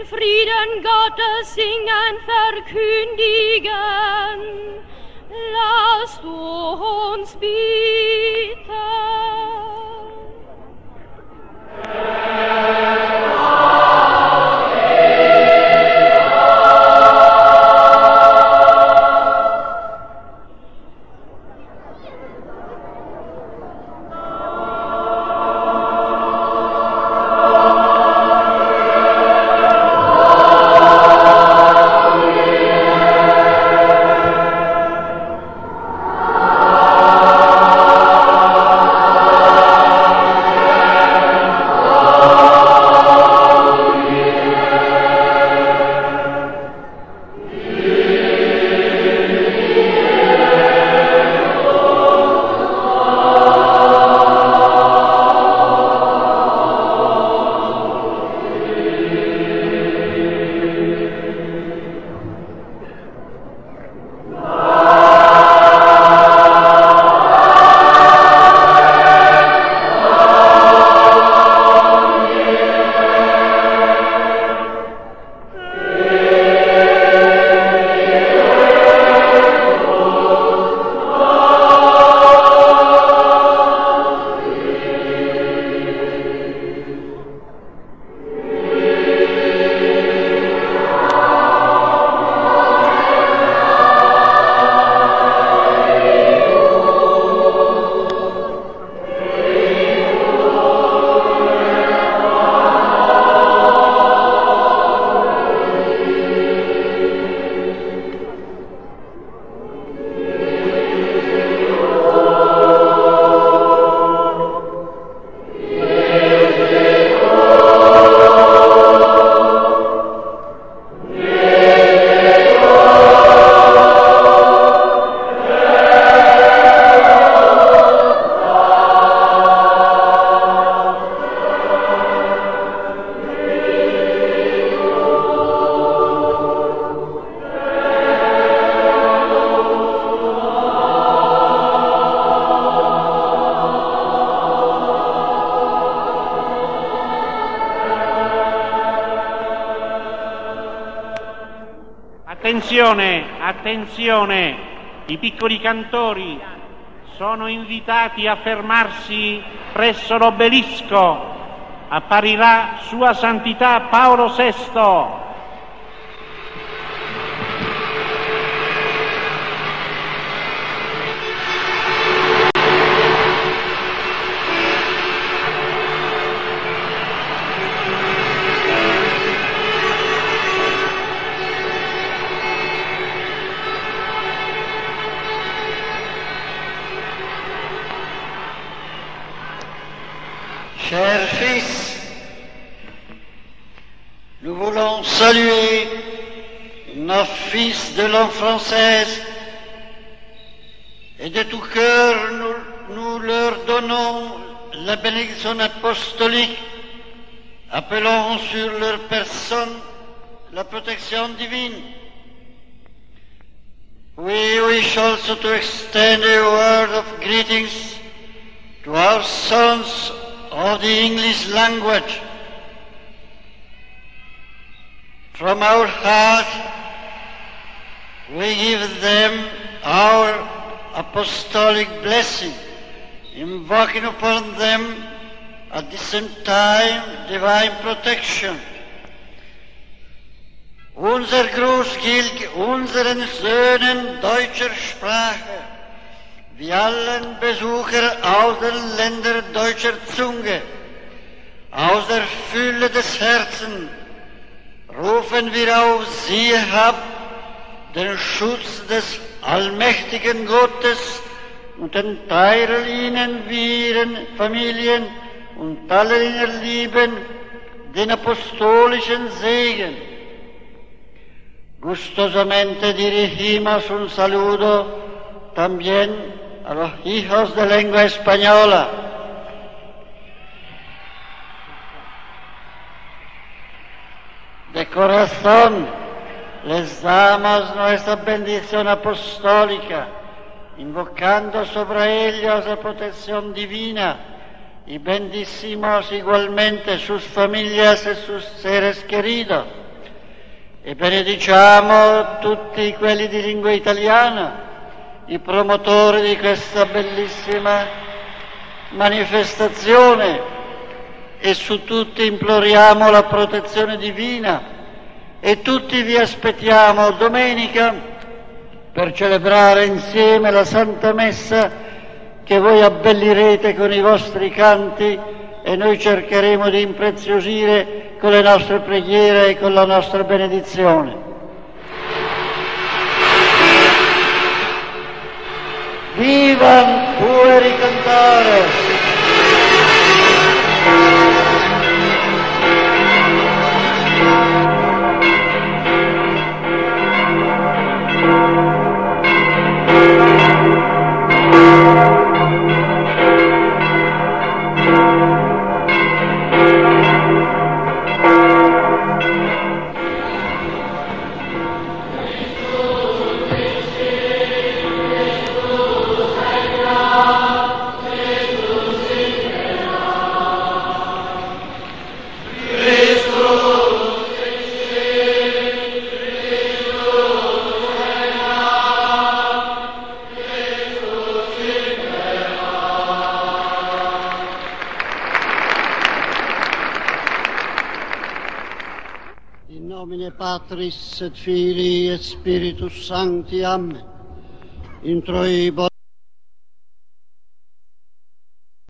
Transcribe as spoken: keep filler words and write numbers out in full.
den Frieden Gottes singen, verkündigen. Lasst uns beten. Attenzione, attenzione, i piccoli cantori sono invitati a fermarsi presso l'obelisco. Apparirà Sua Santità Paolo sesto. Chers fils, nous voulons saluer nos fils de langue française et de tout cœur nous, nous leur donnons la bénédiction apostolique, appelant sur leur personne la protection divine. We wish also to extend a word of greetings to our sons of the English language. From our heart, we give them our apostolic blessing, invoking upon them at the same time divine protection. Unser Gruß gilt unseren Söhnen deutscher Sprache, wie allen Besuchern aus den Ländern deutscher Zunge. Aus der Fülle des Herzens rufen wir auf sie herab, den Schutz des allmächtigen Gottes und enteilen ihnen wie ihren Familien und allen ihren Lieben den apostolischen Segen. Gustosamente dirigimos un saludo también a los hijos de lengua española. De corazón les damos nuestra bendición apostólica, invocando sobre ellos la protección divina y bendecimos igualmente sus familias y sus seres queridos. e benediciamo tutti quelli di lingua italiana, i promotori di questa bellissima manifestazione, e su tutti imploriamo la protezione divina, e tutti vi aspettiamo domenica per celebrare insieme la Santa Messa che voi abbellirete con i vostri canti e noi cercheremo di impreziosire con le nostre preghiere e con la nostra benedizione. Vivan pueri cantare! In nomine Patris et Filii et Spiritus Sancti. Amen. Introibo